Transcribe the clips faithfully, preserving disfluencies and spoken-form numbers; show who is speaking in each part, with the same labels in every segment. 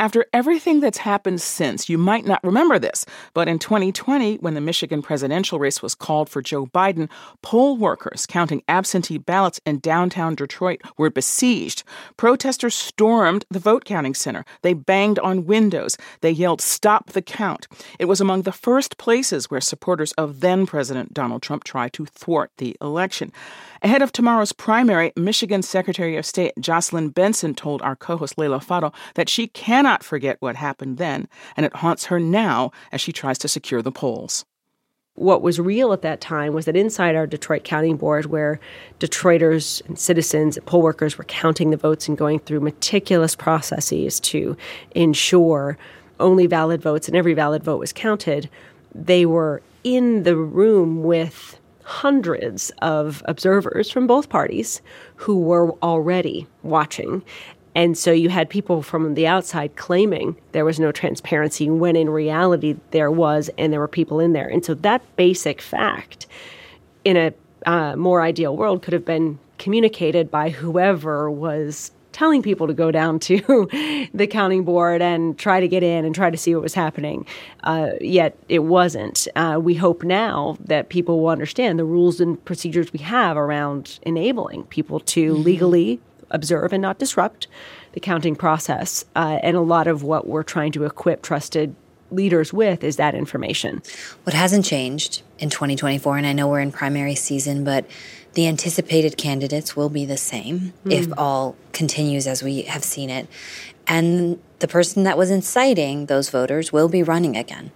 Speaker 1: After everything that's happened since, you might not remember this, but in twenty twenty, when the Michigan presidential race was called for Joe Biden, poll workers counting absentee ballots in downtown Detroit were besieged. Protesters stormed the vote counting center. They banged on windows. They yelled, "Stop the count." It was among the first places where supporters of then-President Donald Trump tried to thwart the election. Ahead of tomorrow's primary, Michigan Secretary of State Jocelyn Benson told our co-host Leila Fadel that she cannot forget what happened then, and it haunts her now as she tries to secure the polls.
Speaker 2: What was real at that time was that inside our Detroit Counting Board, where Detroiters and citizens and poll workers were counting the votes and going through meticulous processes to ensure only valid votes and every valid vote was counted, they were in the room with hundreds of observers from both parties who were already watching. And so you had people from the outside claiming there was no transparency when in reality there was, and there were people in there. And so that basic fact in a uh, more ideal world could have been communicated by whoever was telling people to go down to the counting board and try to get in and try to see what was happening. Uh, yet it wasn't. Uh, we hope now that people will understand the rules and procedures we have around enabling people to mm-hmm. legally observe and not disrupt the counting process. Uh, and a lot of what we're trying to equip trusted leaders with is that information.
Speaker 3: What hasn't changed in twenty twenty-four, and I know we're in primary season, but the anticipated candidates will be the same mm. if all continues as we have seen it. And the person that was inciting those voters will be running again.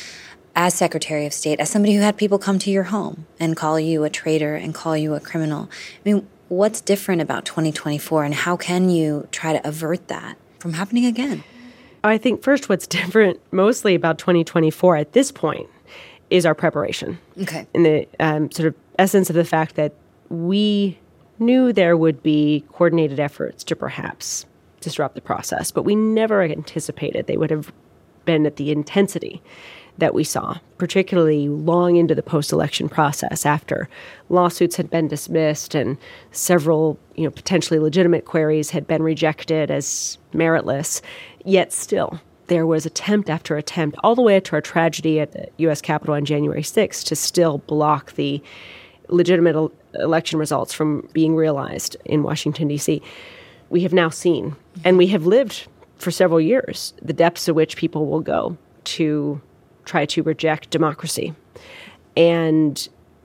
Speaker 3: As Secretary of State, as somebody who had people come to your home and call you a traitor and call you a criminal, I mean, what's different about twenty twenty-four, and how can you try to avert that from happening again?
Speaker 2: I think first what's different mostly about twenty twenty-four at this point is our preparation.
Speaker 3: Okay.
Speaker 2: In the um, sort of essence of the fact that we knew there would be coordinated efforts to perhaps disrupt the process, but we never anticipated they would have been at the intensity that we saw, particularly long into the post-election process after lawsuits had been dismissed and several, you know, potentially legitimate queries had been rejected as meritless. Yet still, there was attempt after attempt, all the way to our tragedy at the U S Capitol on January sixth, to still block the legitimate el- election results from being realized in Washington, D C. We have now seen, and we have lived for several years, the depths to which people will go to try to reject democracy. And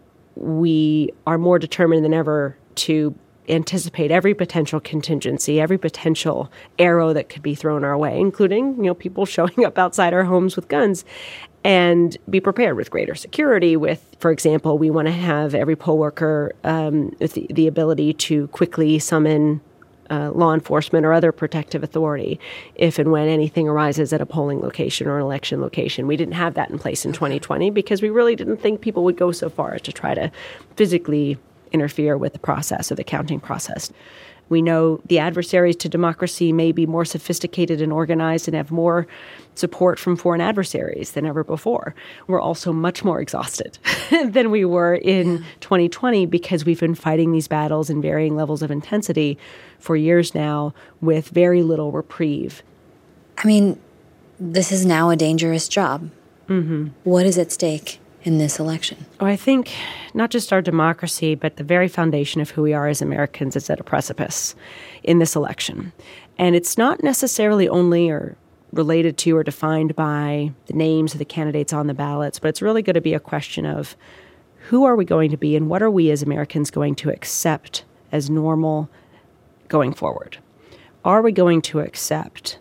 Speaker 2: we are more determined than ever to anticipate every potential contingency, every potential arrow that could be thrown our way, including, you know, people showing up outside our homes with guns, and be prepared with greater security. With, for example, we want to have every poll worker um, with the, the ability to quickly summon Uh, law enforcement or other protective authority if and when anything arises at a polling location or an election location. We didn't have that in place in twenty twenty because we really didn't think people would go so far as to try to physically interfere with the process of the counting process. We know the adversaries to democracy may be more sophisticated and organized and have more support from foreign adversaries than ever before. We're also much more exhausted than we were in yeah. twenty twenty because we've been fighting these battles in varying levels of intensity for years now with very little reprieve.
Speaker 3: I mean, this is now a dangerous job.
Speaker 2: Mm-hmm.
Speaker 3: What is at stake in this election?
Speaker 2: Oh, I think not just our democracy, but the very foundation of who we are as Americans is at a precipice in this election. And it's not necessarily only or related to or defined by the names of the candidates on the ballots, but it's really going to be a question of who are we going to be and what are we as Americans going to accept as normal going forward? Are we going to accept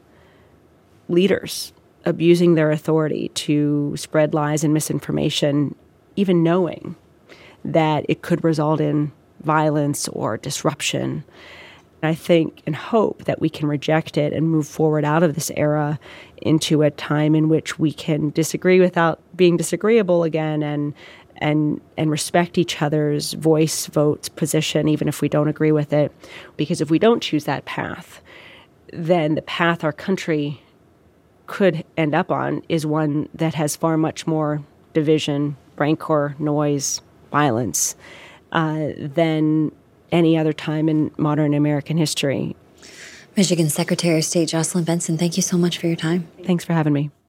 Speaker 2: leaders abusing their authority to spread lies and misinformation, even knowing that it could result in violence or disruption? I think and hope that we can reject it and move forward out of this era into a time in which we can disagree without being disagreeable again, and and and respect each other's voice, votes, position, even if we don't agree with it. Because if we don't choose that path, then the path our country could end up on is one that has far much more division, rancor, noise, violence uh, than any other time in modern American history.
Speaker 3: Michigan Secretary of State Jocelyn Benson, thank you so much for your time.
Speaker 2: Thanks for having me.